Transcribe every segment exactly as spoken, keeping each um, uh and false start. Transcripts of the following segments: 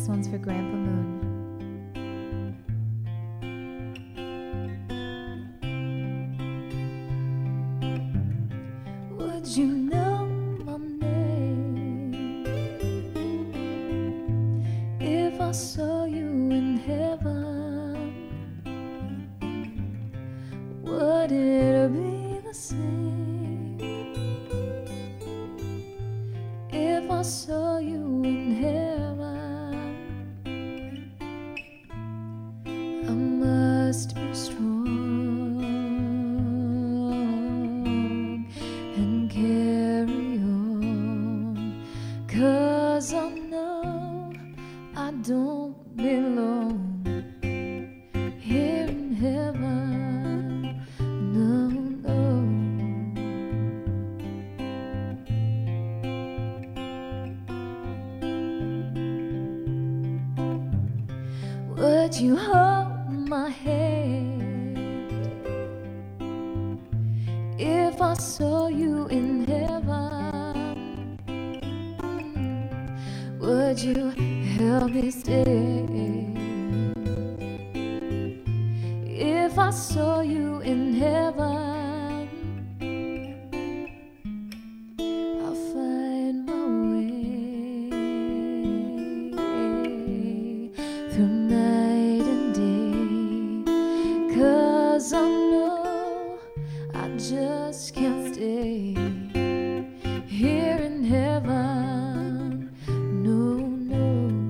This one's for Grandpa Moon. Would you know my name if I saw you in heaven? Would it be the same if I saw you in heaven? I must be strong and carry on, 'cause I know I don't belong here in heaven. No, no. Would you hold my hand if I saw you in heaven? Would you help me stay if I saw you in heaven? I'll find my way through night and day, 'cause I know I just can't stay here in heaven. No, no.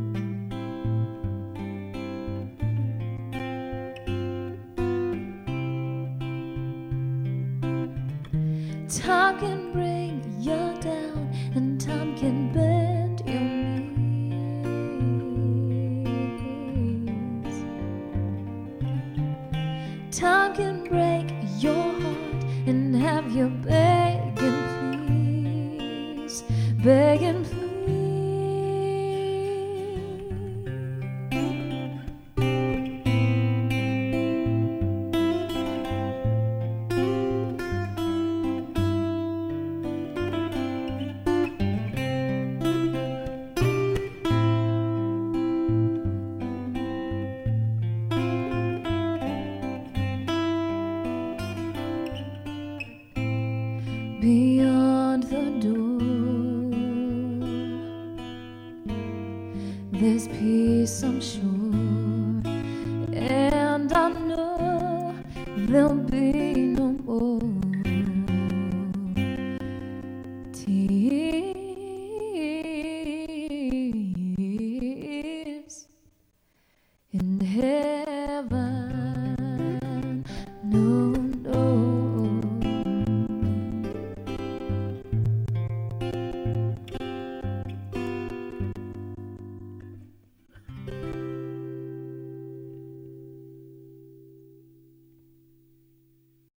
Time can bring you down, and time can bend your knees. Time can break your heart and have you begging please, begging please. Beyond the door, there's peace, I'm sure, and I know there'll be no more tears in heaven.